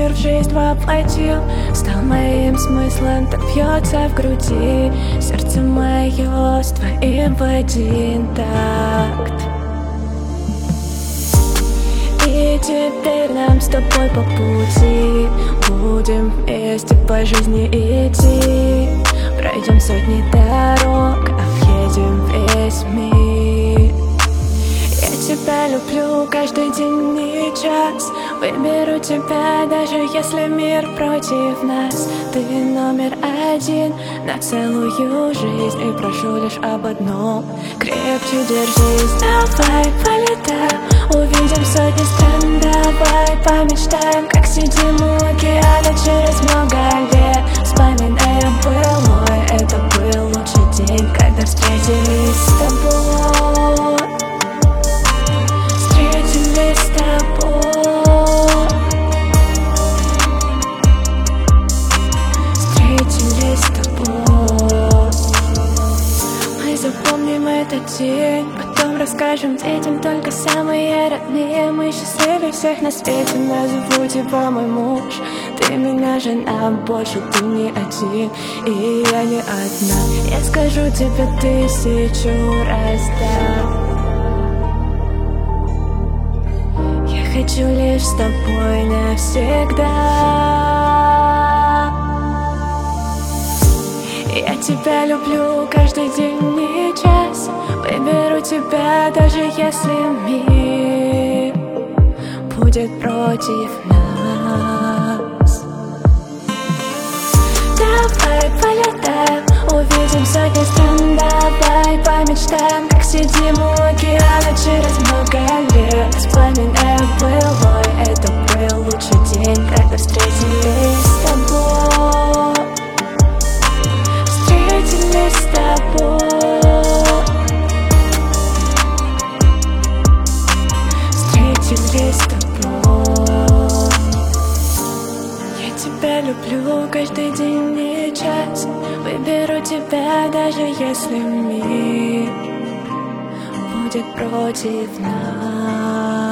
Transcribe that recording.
мир в жизнь воплотил, стал моим смыслом, так бьется в груди сердце мое с твоим в один такт. И теперь нам с тобой по пути, будем вместе по жизни идти. Пройдем сотни дорог, объедем весь мир. Я тебя люблю каждый день и час, выберу тебя, даже если мир против нас. Ты номер один на целую жизнь, и прошу лишь об одном: крепче держись. Давай полетаем, увидим сотни стран. Давай помечтаем, как сидим у океана через много лет, вспоминая былое. Это был лучший день, когда встретились с тобой. Встретились с тобой. Встретились с тобой. Мы запомним этот день, потом расскажем детям, только самые родные. Мы счастливее всех на свете, назову тебя мой муж. Ты меня жена, больше ты не один, и я не одна. Я скажу тебе 1000 раз да. Я хочу лишь с тобой навсегда. Я тебя люблю каждый день и час, выберу тебя, даже если мир будет против нас. Давай полетаем, увидим сотни стран. Давай помечтаем, как сидим у океана через много лет, вспоминая былое. Это был лучший день, когда встретились с тобой. Встретились с тобой. Встретились с тобой. Я тебя люблю каждый день и час, выберу тебя, даже если мир будет против нас.